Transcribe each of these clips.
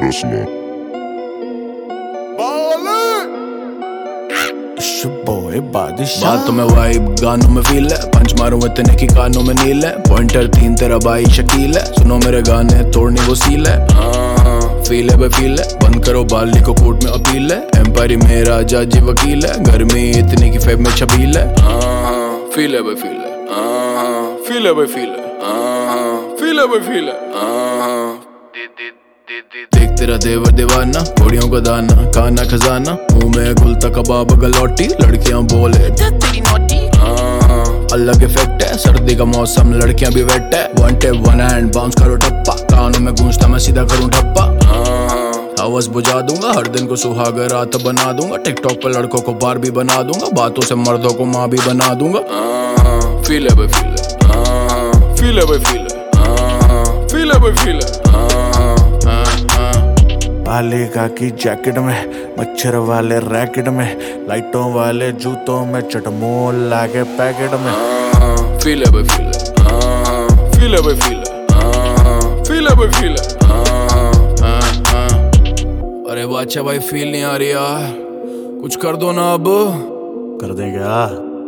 Tesla. बातों में vibe, गानों में फील है, पंच मारूं इतने की कानों में नील है। पॉइंटर 3 तेरा भाई शकील है, सुनो मेरे गाने तोड़नी वो सील है। फील है बे फील है, बंद करो बाली को कोर्ट में अपील है। एम्पायर मेरा जज वकील है, गर्मी इतनी की फेब में छबील है। फील है बे फील है, फील है बे फील है, फील है बे फील है। देख तेरा देवर दीवाना, घोड़ियों का दाना, खाना खजाना, मुंह में गुलता कबाब गलौटी, लड़कियां बोले तेरी नोटी। अलग इफेक्ट है, सर्दी का मौसम लड़कियां भी वेट है। One tap one hand bounce करो टप्पा, कानों में गूंजता मैं सीधा करूं ठप्पा। हवस बुझा दूंगा, हर दिन को सुहाग रात बना दूंगा। टिकटॉक पर लड़कों को बार भी बना दूंगा, बातों से मर्दों को माँ भी बना दूंगा। फील है बे फील है, फील है बे फील है, फील है बे फील है। पालिका की जैकेट में, मच्छर वाले रैकेट में, लाइटों वाले जूतों में, चटमोल लागे पैकेट में। फील है बे फील है, फील है बे फील है, फील है बे फील है। अरे बादशाह भाई फील नहीं आ रही यार, कुछ कर दो ना अब। कर देगा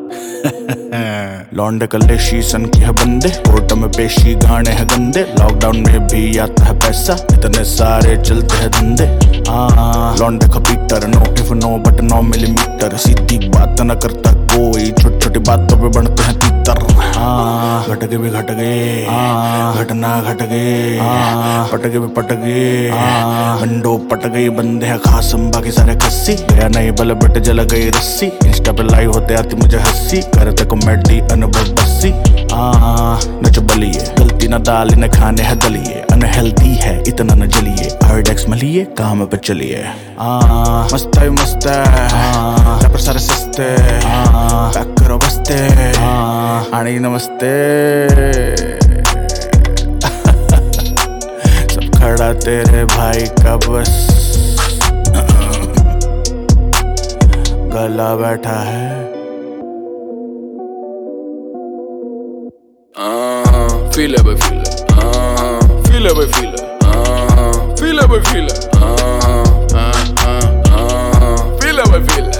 लौंडे कल्ले शीशन की है बंदे, कोर्ट में पेशी गाने हैं गंदे। लॉकडाउन में भी आता है पैसा, इतने सारे चलते हैं धंधे। लौंडे का Peter, no if no but 9 millimetre. सीधी बात न करता कोई, छोटी छोटी बातों पे बनते हैं तीतर। घट गए भी घट गए, घटना घट गए, पट गए भी पट गए, विंडो पट गई, बंदे हैं खास बाकी सारे खस्सी। गया नहीं बल बट जल गई रस्सी, इंस्टा पे लाइव होते आती मुझे हंसी, करते कॉमेडी अनुभव बस्सी। नच बलिए, गलती न दाल न खाने है दलिए, अनहेल्दी है इतना न जलिए, आयोडेक्स मलिए काम पे चलिए। मस्त है मस्त है, पर सारे सस्ते, पैक करो बस्ते, आनी नमस्ते। सब खड़ा तेरे भाई का बस, गला बैठा है। फील है बे फील है, फील है बे फील है, फील है बे फील है, फील है बे फील है।